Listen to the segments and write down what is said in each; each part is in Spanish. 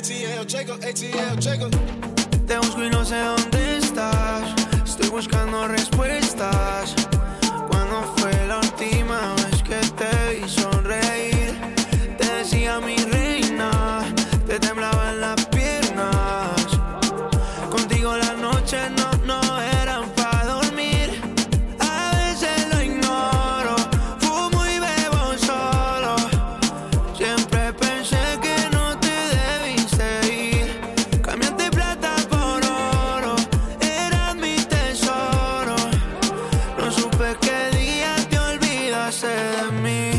ATL, Jacob, ATL, Jacob. Te busco y no sé dónde estás. Estoy buscando respuestas. ¿Cuándo fue la última vez que te vi sonreír? Te decía mi reina, te temblaban las piernas. Contigo las noches no eran pa' dormir. A veces lo ignoro, fumo y bebo solo. Siempre pensé que no te debiste ir. Cambiaste plata por oro, eras mi tesoro. No supe qué día te olvidaste de mí.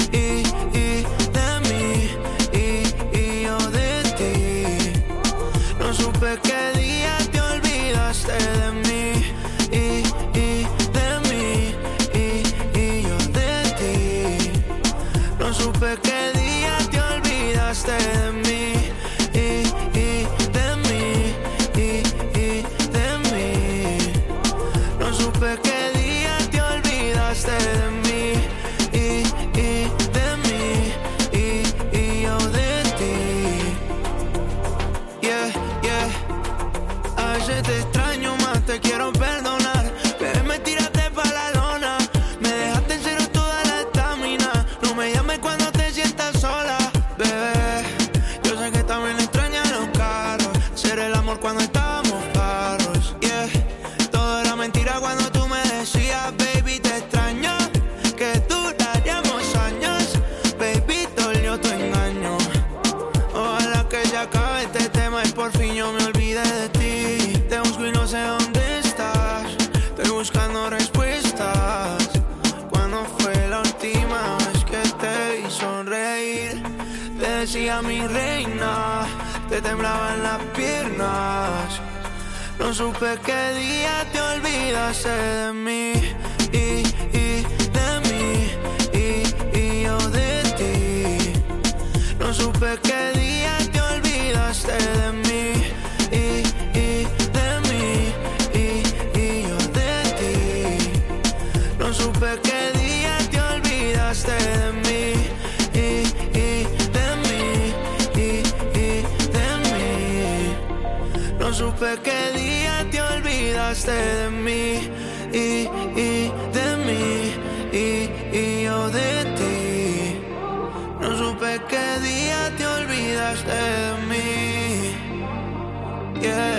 Y yo de ti. No supe qué día te olvidaste de mí. Y yo de ti. No supe qué día te olvidaste de mí. De mí. No supe qué día te olvidaste de mí. De mí. Y yo de ti. Yeah. A veces te extraño más, te quiero perdonar. Pero me tiraste pa' la lona. Me dejaste en cero toda la estamina. No me llames cuando te sientas sola, bebé. Yo sé que también extrañas los carros. Ser el amor cuando estábamos parros. Yeah. Todo era mentira cuando tú me decías, baby, te extraño. Que duraríamos años. Baby, dolió tu engaño. Ojalá que se acabe este tema y por fin yo me olvide de ti. Te busco y no sé dónde estás. Estoy buscando respuestas. ¿Cuándo fue la última vez que te vi sonreír? Te decía mi reina, te temblaban las piernas. No supe qué día te olvidaste de mí. De mí. Y yo de ti. No supe qué día te olvidaste de mí. De mí. Y yo de ti. No supe qué día te olvidaste de mí. De mí. De mí. No supe qué día te olvidaste de mí. De mí. Y yo de ti. No supe qué día te olvidaste de mí. Yeah.